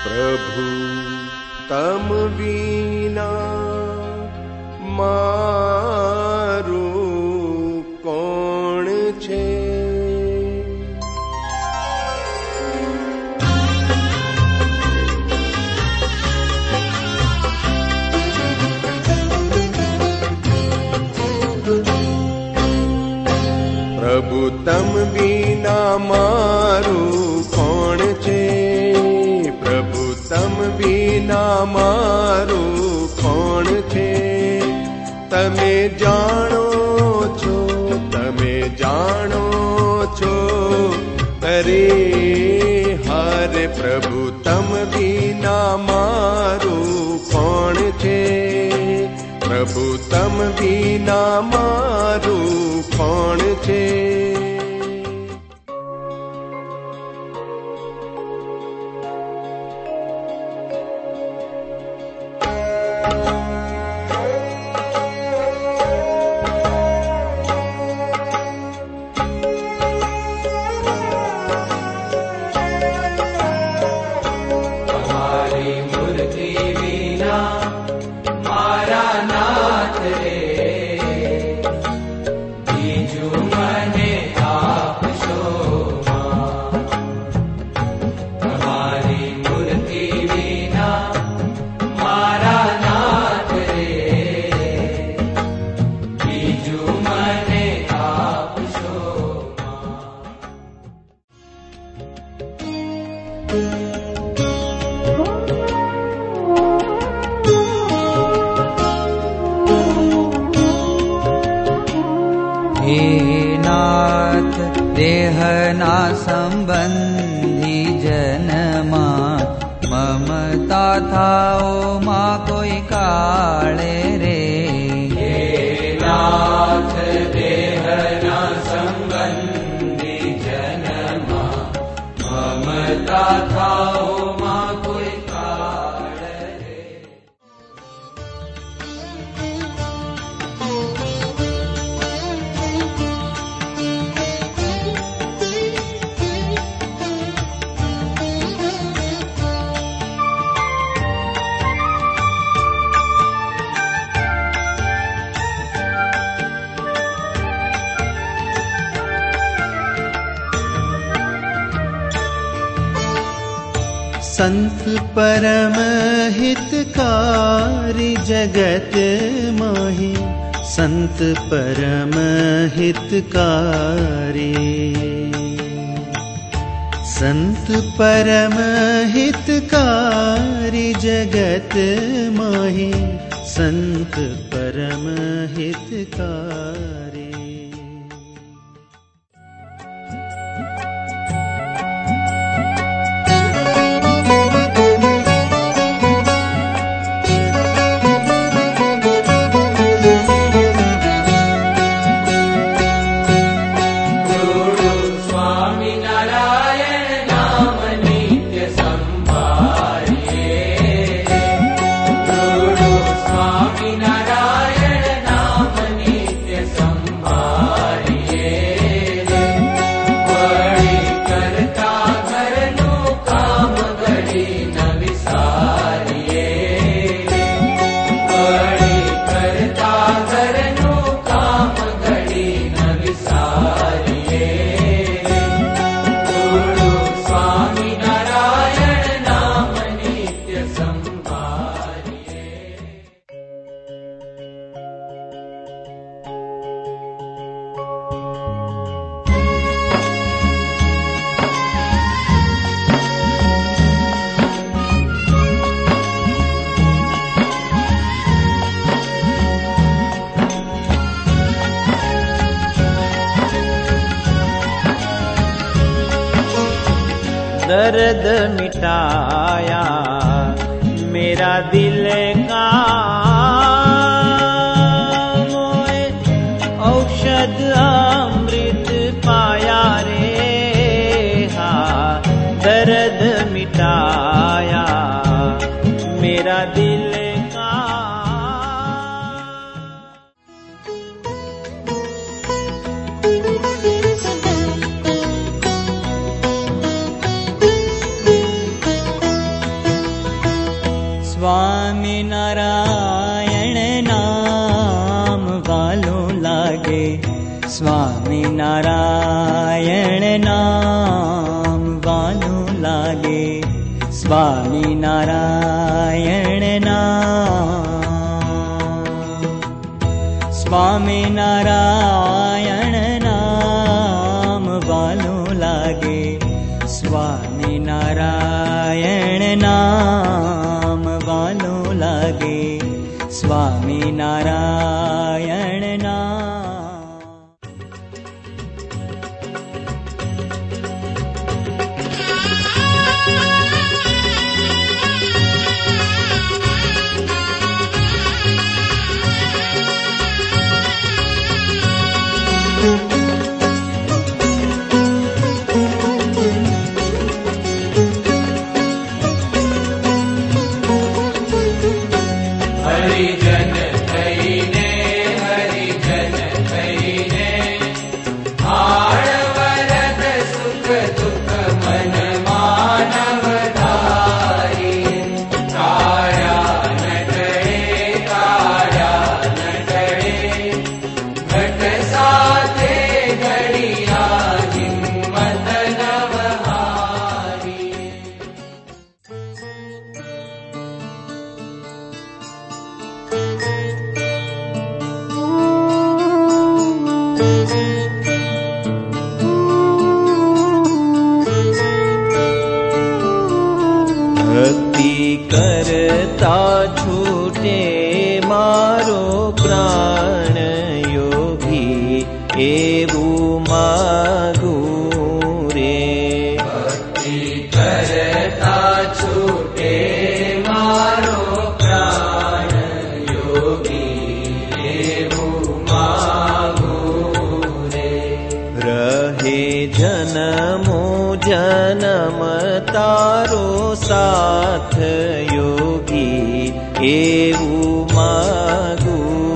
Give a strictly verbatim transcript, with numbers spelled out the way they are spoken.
प्रभु तम बीना मारू कोण छे। प्रभु तम बीना मारू कोण छे। प्रभु तम बीना मारू कोण छे। तमे जाणो छो, तमे जाणो छो। अरे हरे प्रभु तम बीना मारू कोण छे। प्रभु तम बीना मारू कोण छे। देहना संबंधी जनमा ममता थाओ मा कोई काले रे। हे नाथ देहना संबंधी जनमा ममता थाओ मा कोई काले रे। संत परम हितकारी जगत माहि। संत परम हितकारी। संत परम हितकारी जगत माहि। संत परम हितकारी। दर्द मिटाया मेरा दिल का मोए औषध अमृत पाया रे। हा दर्द मिटाया मेरा दिल का। સ્વામિનારાયણ નામ વાનું લાગે, સ્વામિનારાયણ નામ, સ્વામિનારાયણ નામ વાનું લાગે, સ્વામિનારાયણ નામ વાનું લાગે, સ્વામિનારાયણ નામ. સાથ યોગી એવું માગું